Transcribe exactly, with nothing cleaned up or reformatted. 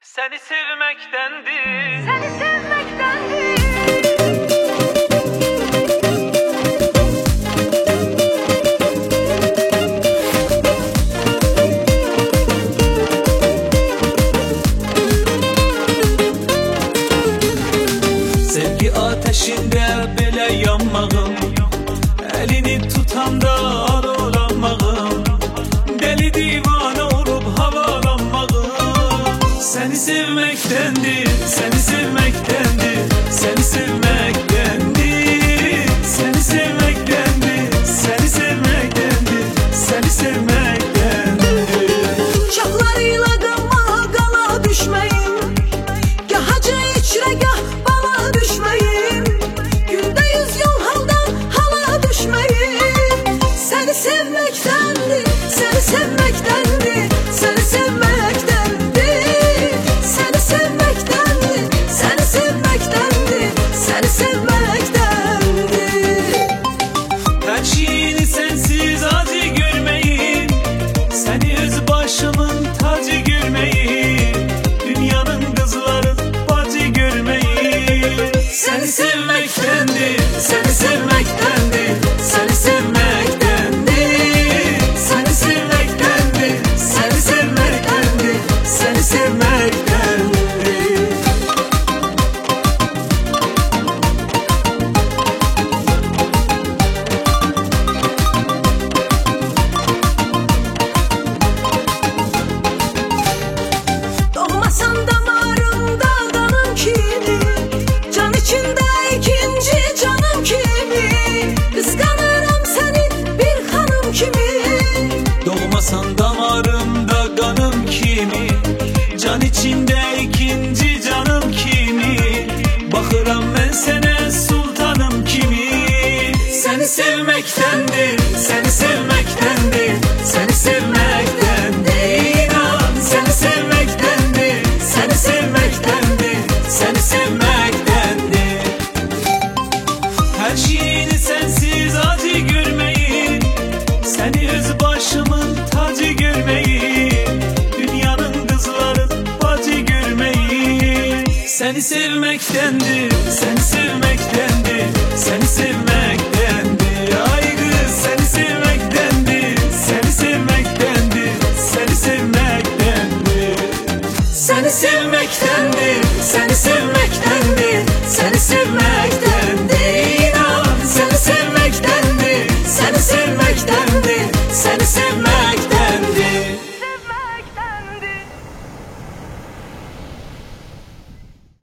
Seni sevmektendir. Seni sevmektendir. Sevgi ateşinde belə yanmağım, elini tutanda adolanmağım, deli divane olup havalanmağım. Seni sevmektendir, seni sevmektendir, seni sevmektendir, seni sevmektendir, seni sevmektendir, seni sevmektendir. Uşaqlarıyla qanmağa qala düşməyim, gah hacı içrə gah bala düşməyim, gündə yüz yol haldan hala düşməyim. Səni sevməkdəndir, səni sevməkdəndir, səni sevməkdəndir, səni sevməkdəndir, səni sevməkdəndir, səni sevməkdəndir. Her şeyini sensiz acı görmeyim, seni öz başımın tacı görmeyim, dünyanın kızların bacı görmeyim. Seni sevmektendir, seni sevmektendir, seni sevmektendir, seni sevmektendir, seni sevmektendir, seni sevmektendir. Doğmasan damarımda qanım kimi, can içində ikinci canım kimi, qısqanıram səni bir xanım kimi. Doğmasan damarımda kanım kimi, can içinde ikinci canım kimi, bakıram ben sana sultanım kimi. Seni sevmektendir, seni sevmektendir, seni sevmektendir, inan seni sevmektendir, seni sevmektendir, seni sevmektendir. Her şeyini sensiz acı görmeyin, seni öz başımın tacı görmeyin, dünyanın kızların bacı görmeyin. Seni sevmektendir, seni sevmektendir, seni sevmektendir. Ay kız seni sevmektendir, seni sevmektendir, seni sevmektendir. Seni sevmektendir, seni sevmektendir,